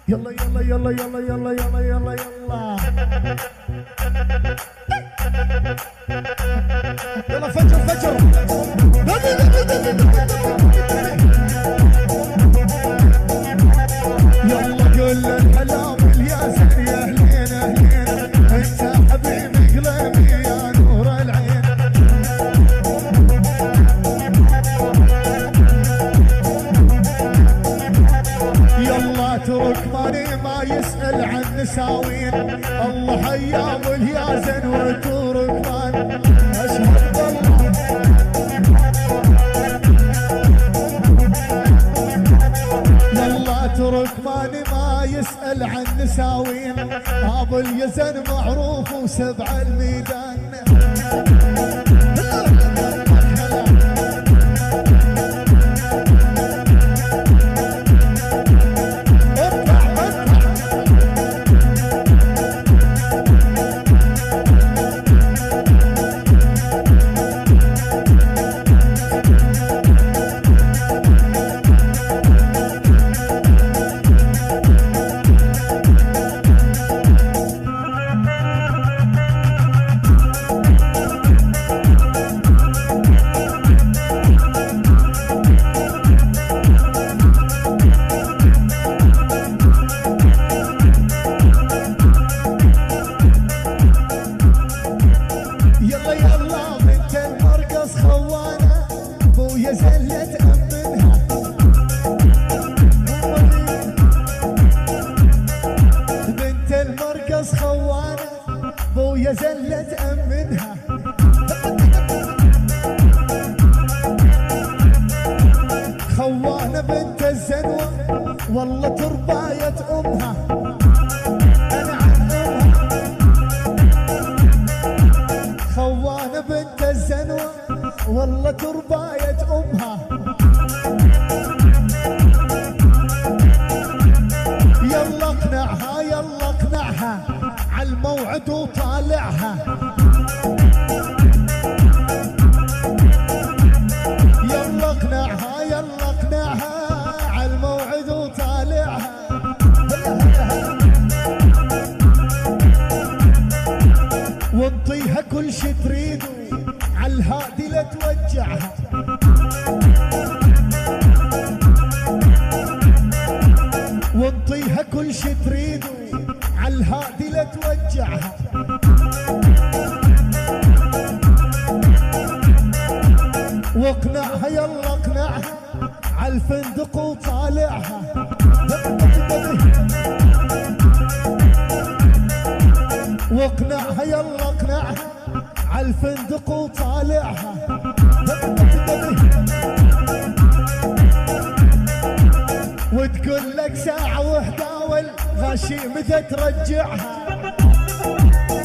يلا يلا يلا يلا يلا يلا يلا يلا يلا فجر فجر يلا قول الحلام الياسر يا اهلين اهلين انت حبيبي قلبي يا نور العين يلا تركماني ما يسأل عن نساوين الله حيا واليازن وتركمان اشهد بالله يلا تركماني ما يسأل عن نساوين ابو اليزن معروف وسبع الميدان زلت أمنها خوانة بنت الزنوة والله ترباية أمها أنا عن أمها خوانة بنت الزنوة والله ترباية أمها يلا اقنعها يلا اقنعها عالموعد وطالعها يلا اقنعها يلا اقنعها عالموعد وطالعها وانطيها كل شي تريدو عالهادي لا توجعها وانطيها كل شي تريدو عالهادي لا توجعها واقنعها يلا اقنعها عالفندق وطالعها واقنعها يلا اقنعها عالفندق وطالعها وتقول لك ساعة وحدة والغشيمة ترجعها